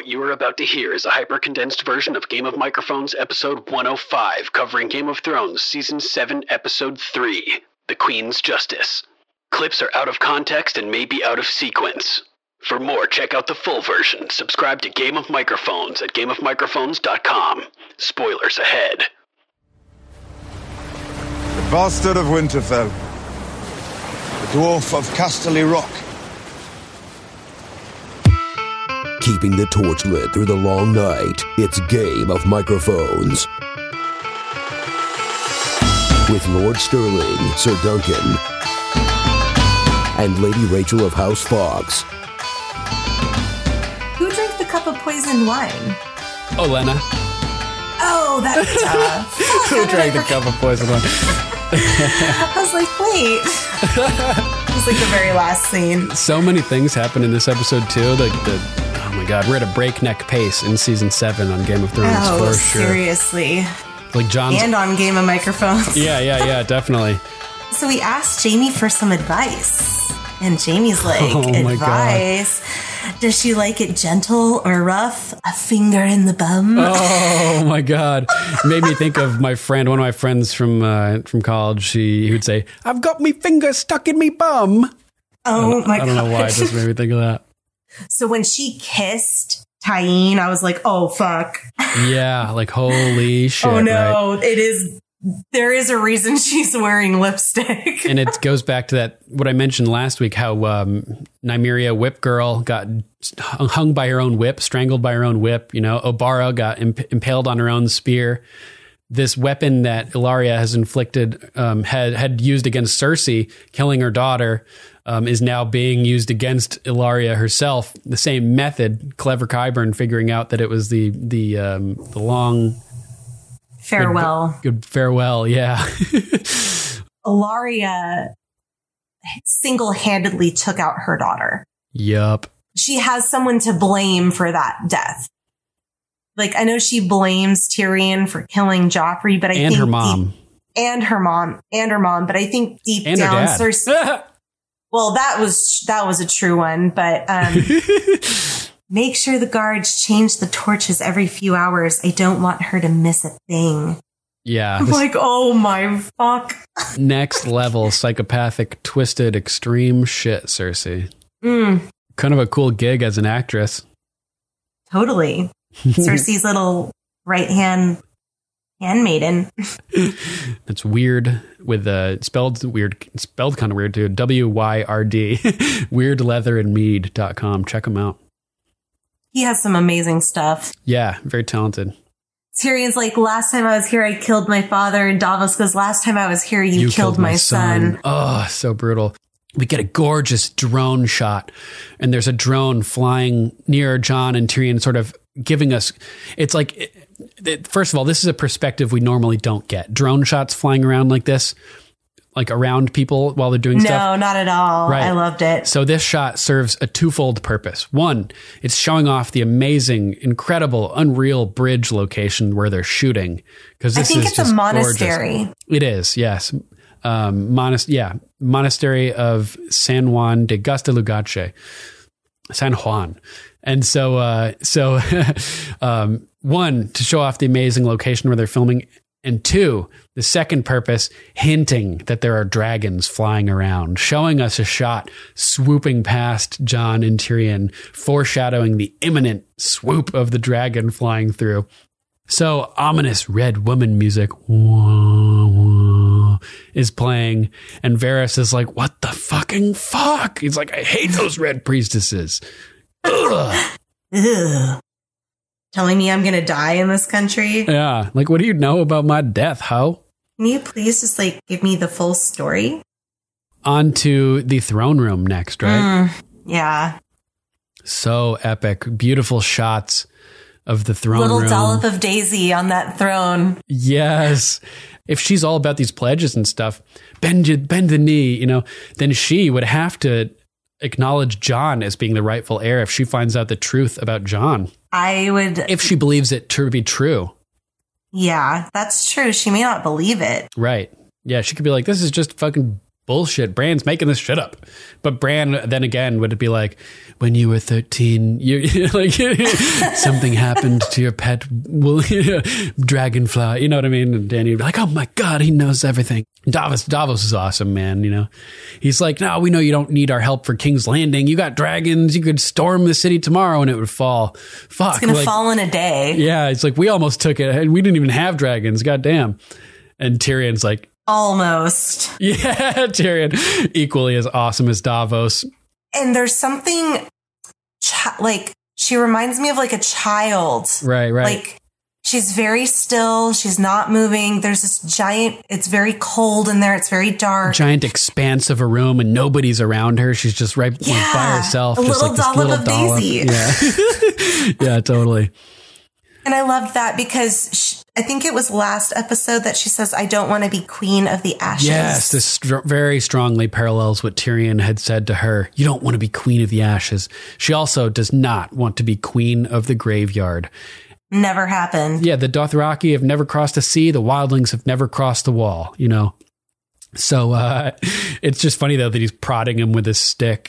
What you are about to hear is a hyper-condensed version of Game of Microphones episode 105, covering Game of Thrones season 7 episode 3, The Queen's Justice. Clips are out of context and may be out of sequence. For more, check out the full version. Subscribe to Game of Microphones at gameofmicrophones.com. Spoilers ahead. The bastard of Winterfell. The dwarf of Casterly Rock. Keeping the torch lit through the long night, it's Game of Microphones. With Lord Sterling, Sir Duncan, and Lady Rachel of House Fox. Who drank the cup of poisoned wine? Olenna. Oh, that's Who drank the cup of poisoned wine? I was like, wait. It was like the very last scene. So many things happen in this episode too. Oh my god, we're at a breakneck pace in season 7 on Game of Thrones for sure. Seriously. Like John's and on Game of Microphones. Yeah, definitely. So we asked Jamie for some advice. And Jamie's like, advice? Does she like it gentle or rough? A finger in the bum? Oh my god. It made me think of my friend, one of my friends from college. He would say, I've got me finger stuck in me bum. Oh my god. I don't know why, it just made me think of that. So when she kissed Tyene, I was like, oh, fuck. Yeah, like, holy shit. Oh, no. Right? There is a reason she's wearing lipstick. And it goes back to that, what I mentioned last week, how Nymeria Whip Girl got hung by her own whip, strangled by her own whip. You know, Obara got impaled on her own spear. This weapon that Ilaria has inflicted, had used against Cersei, killing her daughter, is now being used against Ilaria herself. The same method. Clever Qyburn figuring out that it was the long farewell. Good farewell. Yeah. Ilaria single-handedly took out her daughter. Yup. She has someone to blame for that death. Like, I know she blames Tyrion for killing Joffrey, but I think her mom. And her mom. But I think deep and down, her dad. Cersei. Well, that was a true one, but make sure the guards change the torches every few hours. I don't want her to miss a thing. Yeah. I'm like, oh my fuck. Next level psychopathic, twisted, extreme shit, Cersei. Kind of a cool gig as an actress. Totally. Cersei's little right-hand handmaiden. It's weird with spelled kind of weird too. WYRD. weirdleatherandmead.com. Check him out. He has some amazing stuff. Yeah, very talented. Tyrion's like, last time I was here, I killed my father. And Davos goes, last time I was here, you killed my son. Oh, so brutal. We get a gorgeous drone shot, and there's a drone flying near Jon and Tyrion, sort of giving us, it's like, first of all, this is a perspective we normally don't get. Drone shots flying around like this, like around people while they're doing stuff. No, not at all. Right. I loved it. So this shot serves a twofold purpose. One, it's showing off the amazing, incredible, unreal bridge location where they're shooting. Because this I think is it's just a monastery. Gorgeous. It is, yes. Monastery of San Juan de Gastalugache. San Juan. And so, one, to show off the amazing location where they're filming, and two, the second purpose, hinting that there are dragons flying around, showing us a shot swooping past Jon and Tyrion, foreshadowing the imminent swoop of the dragon flying through. So ominous red woman music is playing, and Varys is like, what the fucking fuck? He's like, I hate those red priestesses. Ugh. Ugh. Telling me I'm going to die in this country? Yeah. Like, what do you know about my death, ho? Can you please just, like, give me the full story? On to the throne room next, right? Yeah. So epic. Beautiful shots of the throne room. Little dollop of Daisy on that throne. Yes. If she's all about these pledges and stuff, bend the knee, then she would have to acknowledge Jon as being the rightful heir if she finds out the truth about Jon. I would... If she believes it to be true. Yeah, that's true. She may not believe it. Right. Yeah, she could be like, this is just fucking bullshit. Bran's making this shit up. But Bran then again would be like, when you were 13, you like something happened to your pet dragonfly. You know what I mean? And Dany would be like, oh my God, he knows everything. Davos is awesome, man. You know, he's like, no, we know you don't need our help for King's Landing. You got dragons. You could storm the city tomorrow and it would fall. Fuck. It's going to fall in a day. Yeah. It's like, we almost took it. We didn't even have dragons. Goddamn. And Tyrion's like, almost. Yeah. Tyrion, equally as awesome as Davos. And there's something like, she reminds me of like a child. Right. Like, she's very still. She's not moving. There's this giant, it's very cold in there. It's very dark. Giant expanse of a room and nobody's around her. She's just by herself. A just little like this dollop little of dollop. Daisy. Yeah. Yeah, totally. And I loved that because I think it was last episode that she says, I don't want to be queen of the ashes. Yes, this very strongly parallels what Tyrion had said to her. You don't want to be queen of the ashes. She also does not want to be queen of the graveyard. Never happened. Yeah, the Dothraki have never crossed a sea. The wildlings have never crossed the wall, you know. So it's just funny, though, that he's prodding him with his stick.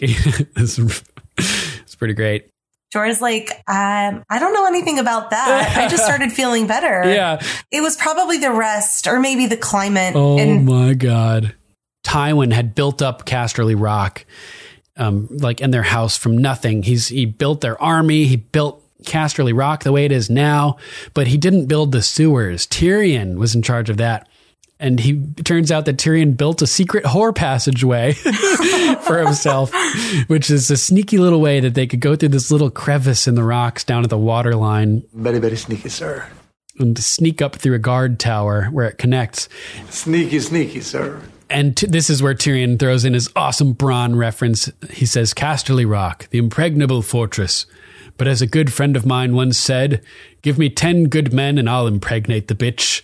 It's pretty great. Jorah's like, I don't know anything about that. I just started feeling better. Yeah. It was probably the rest or maybe the climate. Oh, my God. Tywin had built up Casterly Rock, like in their house from nothing. He built their army. He built Casterly Rock the way it is now, but he didn't build the sewers. Tyrion was in charge of that. And it turns out that Tyrion built a secret whore passageway for himself, which is a sneaky little way that they could go through this little crevice in the rocks down at the waterline. Very, very sneaky, sir. And sneak up through a guard tower where it connects. Sneaky, sneaky, sir. And this is where Tyrion throws in his awesome Bronn reference. He says, Casterly Rock, the impregnable fortress. But as a good friend of mine once said, give me 10 good men and I'll impregnate the bitch.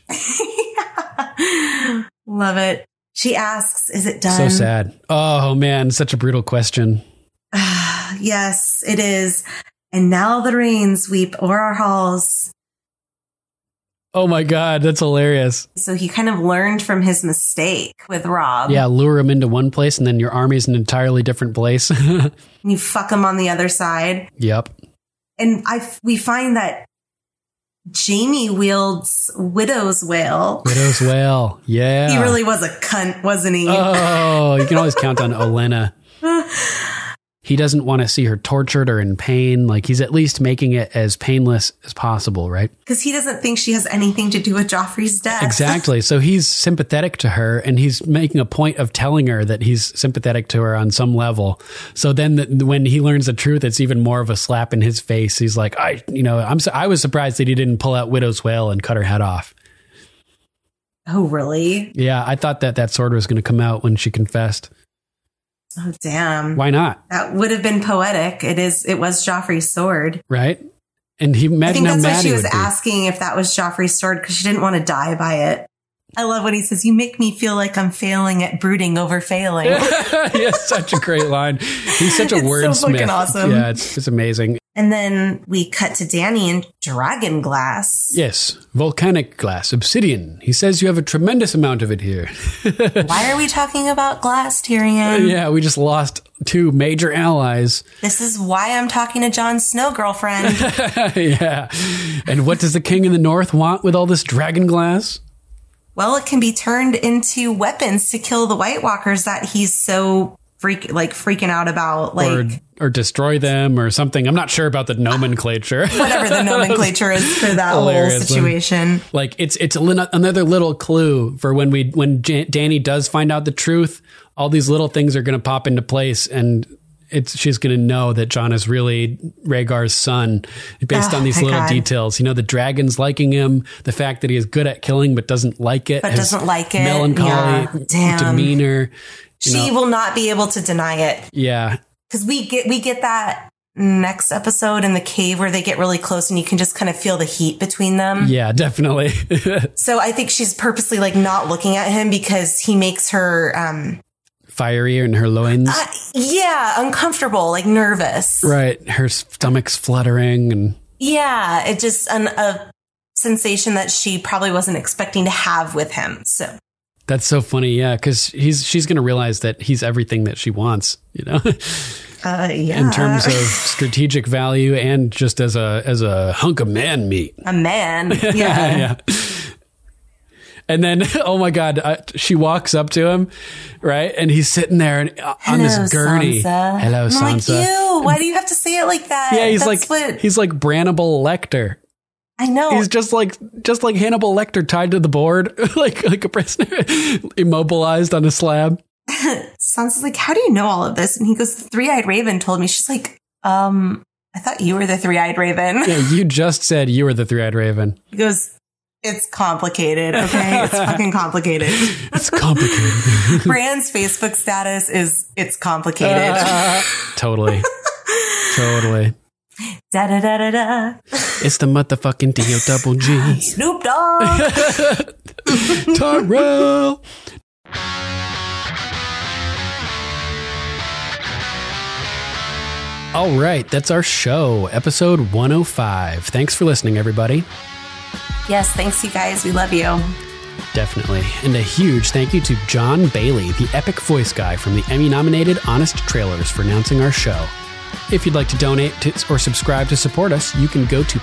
Love it. She asks, is it done? So sad. Oh, man, such a brutal question. Yes, it is. And now the rains weep o'er our halls. Oh, my God, that's hilarious. So he kind of learned from his mistake with Robb. Yeah, lure him into one place and then your army's an entirely different place. And you fuck him on the other side. Yep. And we find that Jaime wields Widow's Wail. Widow's Wail, yeah. He really was a cunt, wasn't he? Oh, you can always count on Olenna. He doesn't want to see her tortured or in pain. Like, he's at least making it as painless as possible, right? Because he doesn't think she has anything to do with Joffrey's death. Exactly. So he's sympathetic to her, and he's making a point of telling her that he's sympathetic to her on some level. So then when he learns the truth, it's even more of a slap in his face. He's like, I was surprised that he didn't pull out Widow's Wail and cut her head off. Oh, really? Yeah, I thought that sword was going to come out when she confessed. Oh, damn. Why not? That would have been poetic. It was Joffrey's sword. Right? And I think that's why she was asking if that was Joffrey's sword, because she didn't want to die by it. I love when he says, you make me feel like I'm failing at brooding over failing. Yeah, such a great line. He's such a wordsmith. So fucking awesome. Yeah, it's amazing. And then we cut to Dany in dragon glass. Yes, volcanic glass, obsidian. He says you have a tremendous amount of it here. Why are we talking about glass, Tyrion? Yeah, we just lost 2 major allies. This is why I'm talking to Jon Snow, girlfriend. Yeah. And what does the king in the north want with all this dragon glass? Well, it can be turned into weapons to kill the White Walkers that he's so freaking out about, or destroy them or something. I'm not sure about the nomenclature. Whatever the nomenclature is for that whole situation. Like it's another little clue for when Dany does find out the truth. All these little things are going to pop into place, and she's going to know that Jon is really Rhaegar's son based on these little details. You know, the dragons liking him, the fact that he is good at killing but doesn't like it. But doesn't like it. Melancholy demeanor. She will not be able to deny it. Yeah. Because we get that next episode in the cave where they get really close and you can just kind of feel the heat between them. Yeah, definitely. So I think she's purposely not looking at him because he makes her fiery in her loins. Yeah, uncomfortable, nervous. Right. Her stomach's fluttering and yeah, it's just a sensation that she probably wasn't expecting to have with him. So That's so funny. Yeah. Cause she's going to realize that he's everything that she wants, you know, Yeah. in terms of strategic value and just as a hunk of man meat. A man. Yeah. Yeah. And then, oh my God, she walks up to him, right? And he's sitting there and, on this gurney. Sansa. Hello, I'm Sansa. like, ew, why do you have to say it like that? Yeah, he's That's like Brannable Lecter. I know. He's just like Hannibal Lecter tied to the board, like a prisoner, immobilized on a slab. Sansa's like, how do you know all of this? And he goes, the three-eyed raven told me. She's like, I thought you were the three-eyed raven. Yeah, you just said you were the three-eyed raven. He goes, it's complicated, okay? It's fucking complicated. It's complicated. Bran's Facebook status is, it's complicated. Totally. Da da da da da. It's the motherfucking D-O-double-G. Snoop Dogg. Tyrell. All right, that's our show, episode 105. Thanks for listening, everybody. Yes, thanks, you guys. We love you. Definitely. And a huge thank you to John Bailey, the epic voice guy from the Emmy-nominated Honest Trailers, for announcing our show. If you'd like to donate or subscribe to support us, you can go to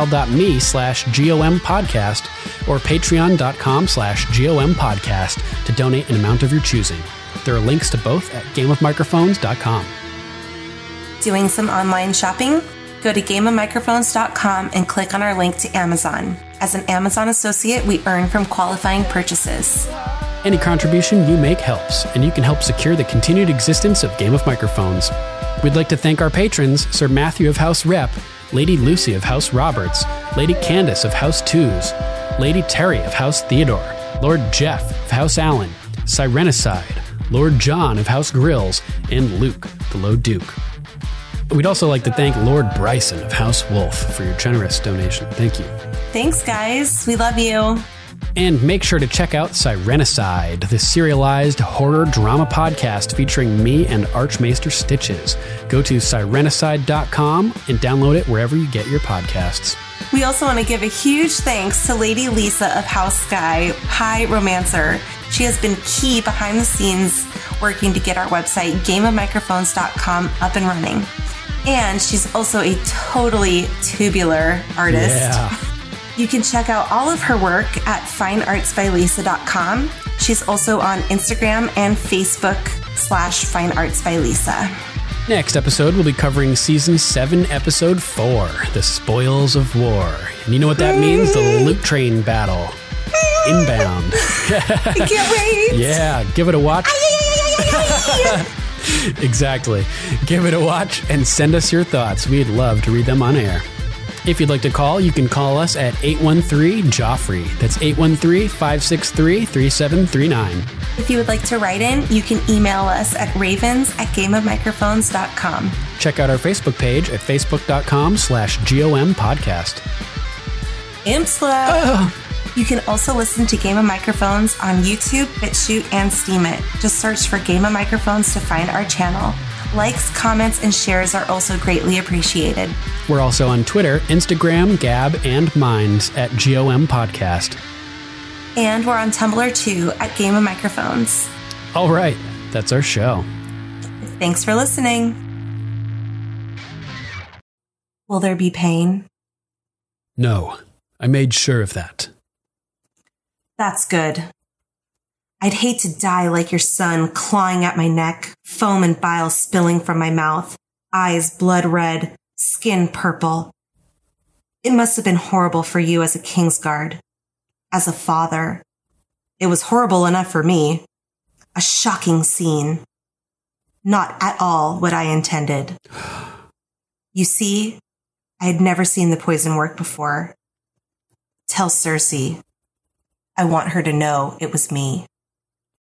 paypal.me/GOMpodcast or patreon.com/GOMpodcast to donate an amount of your choosing. There are links to both at gameofmicrophones.com. Doing some online shopping? Go to gameofmicrophones.com and click on our link to Amazon. As an Amazon associate, we earn from qualifying purchases. Any contribution you make helps, and you can help secure the continued existence of Game of Microphones. We'd like to thank our patrons, Sir Matthew of House Rep, Lady Lucy of House Roberts, Lady Candace of House Twos, Lady Terry of House Theodore, Lord Jeff of House Allen, Sirenicide, Lord John of House Grills, and Luke, the Low Duke. We'd also like to thank Lord Bryson of House Wolf for your generous donation. Thank you. Thanks, guys. We love you. And make sure to check out Sirenicide, the serialized horror drama podcast featuring me and Archmaester Stitches. Go to sirenicide.com and download it wherever you get your podcasts. We also want to give a huge thanks to Lady Lisa of House Sky, High Romancer. She has been key behind the scenes working to get our website, gameofmicrophones.com, up and running. And she's also a totally tubular artist. Yeah. You can check out all of her work at fineartsbylisa.com. She's also on Instagram and Facebook /fineartsbylisa. Next episode, we'll be covering Season 7, Episode 4, The Spoils of War. And you know what that means? The loot train battle. Inbound. I can't wait. Yeah, give it a watch. Exactly. Give it a watch and send us your thoughts. We'd love to read them on air. If you'd like to call, you can call us at 813-JOFFREY. That's 813-563-3739. If you would like to write in, you can email us at ravens@gameofmicrophones.com. Check out our Facebook page at facebook.com/GOMpodcast. Impsla. You can also listen to Game of Microphones on YouTube, BitChute, and Steemit. Just search for Game of Microphones to find our channel. Likes, comments, and shares are also greatly appreciated. We're also on Twitter, Instagram, Gab, and Minds at GOM Podcast. And we're on Tumblr too at Game of Microphones. All right, that's our show. Thanks for listening. Will there be pain? No, I made sure of that. That's good. I'd hate to die like your son, clawing at my neck, foam and bile spilling from my mouth, eyes blood red, skin purple. It must have been horrible for you as a Kingsguard. As a father. It was horrible enough for me. A shocking scene. Not at all what I intended. You see, I had never seen the poison work before. Tell Cersei. I want her to know it was me.